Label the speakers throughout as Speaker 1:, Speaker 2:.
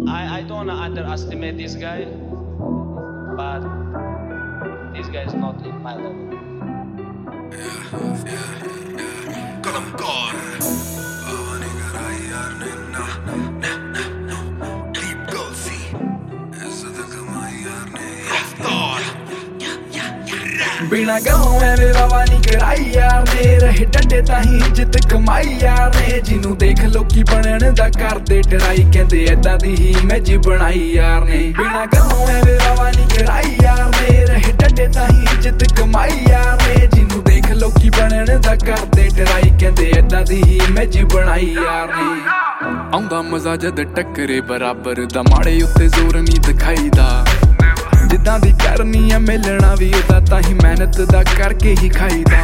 Speaker 1: I don't underestimate this guy, but this guy is not in my level.
Speaker 2: बिना गलों एवें वावा नहीं कराई यार ने रहे डंडे ताही इज्जत कमाई यार ने जिन्नू देख लोकी बनन दा करदे डराई कहंदे ऐदां दी ही मैं जी बनाई यार ने बिना गलों एवें वावा नहीं कराई यार ने रहे डंडे ताही इज्जत कमाई यार ने जिन्नू देख लोकी बनन दा करदे डराई कहंदे ऐदां दी ही मैं जी बनाई यार ने आउंदा मजा जद टक्करे बराबर दा माड़े उत्ते जोर नहीं दिखाईदा जिद्दां दी करनी है मिलना भी उदा ताही मेहनत दा करके ही खाईदा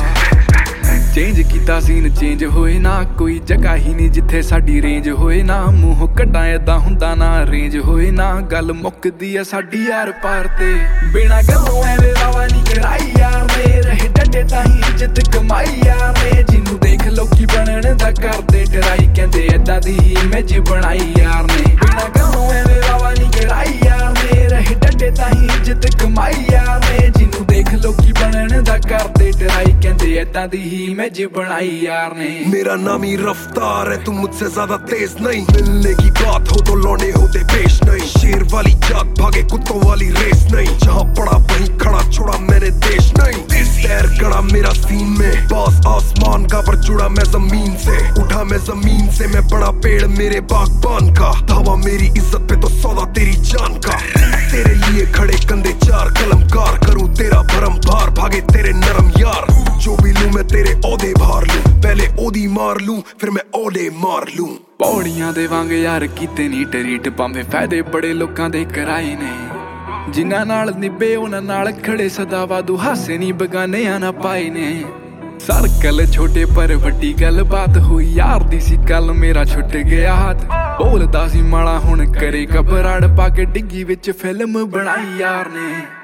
Speaker 2: चेंज कीता सीन चेंज होए ना कोई जगह ही नहीं जिथे साडी रेंज होए ना मूंह कड्डां ऐदां हुंदा ना रेंज होए ना गल मुकदी है साडी यार पार ते बिना गल्लों एवें वावा नहीं कराई यार ने रहे डंडे ताही इज्जत कमाई यार ने जिन्नू देख लोकी बनन दा करदे डराई कहंदे ऐदां दी ही मैं जी बनाई यार ने बिना गल्लों एवें वावा नहीं कराई यार ने रहे डंडे ताही इज्जत कमाई यार ने जिन्नू देख लोकी बनन दा करदे डराई कहंदे ऐदां दी ही मैं जी बनाई यार ने
Speaker 3: मेरा नाम ही रफ्तार है तू मुझसे ज्यादा तेज नहीं मिलने की बात हो तो लौंडे होते पेश नहीं शेर वाली जात भागे कुत्तों वाली रेस नहीं जहाँ पड़ा वहीं खड़ा छोड़ा मैंने देश नहीं पैर गड़ा मेरा सीन में बॉस आसमान का पर जुड़ा मैं जमीन से उठा मैं जमीन से मैं बड़ा पेड़ मेरे बागबान का धावा मेरी इज्जत पे तो सौदा तेरी जान का तेरे लिए खड़े कंधे चार कलमकार करूं तेरा भरम भार भागे तेरे नरम यार जो भी लूं मैं तेरे ओदे भार लूं पहले ओदी मार लूं फिर मैं ओदे मार लूं
Speaker 2: पौड़ियां देवांगे यार कीते नी टरीट भाਵੇਂ फायदे बड़े लोकां दे कराए ने जिन्हां नाल निभे उन्हां नाल खड़े सदा वादू हासे नी बगानेयां ना पाए ने सर्कल छोटे पर वड्डी गल बात हुई यार दी सी कल मेरा छुट गया हाथ बोलदा सी माड़ा हुण करे घबराड़ पा के डिग्गी विच फिल्म बनाई यार ने